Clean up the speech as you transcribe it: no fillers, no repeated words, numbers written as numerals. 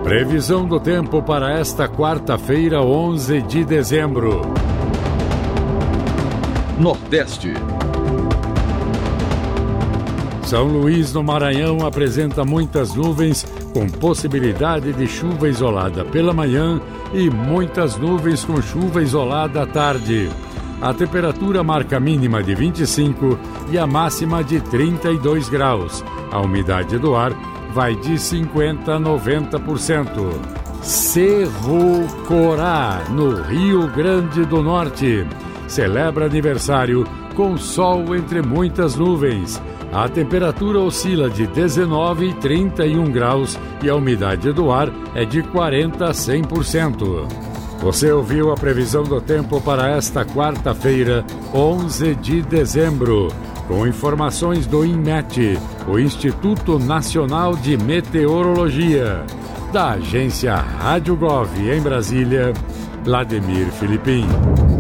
Previsão do tempo para esta quarta-feira, 11 de dezembro. Nordeste. São Luís, no Maranhão, apresenta muitas nuvens, com possibilidade de chuva isolada pela manhã e muitas nuvens com chuva isolada à tarde. A temperatura marca a mínima de 25 e a máxima de 32 graus. A umidade do ar vai de 50% a 90%. Cerro Corá, no Rio Grande do Norte. Celebra aniversário com sol entre muitas nuvens. A temperatura oscila de 19 e 31 graus e a umidade do ar é de 40% a 100%. Você ouviu a previsão do tempo para esta quarta-feira, 11 de dezembro, com informações do INMET, o Instituto Nacional de Meteorologia, da agência Rádio Gov em Brasília, Vladimir Filipim.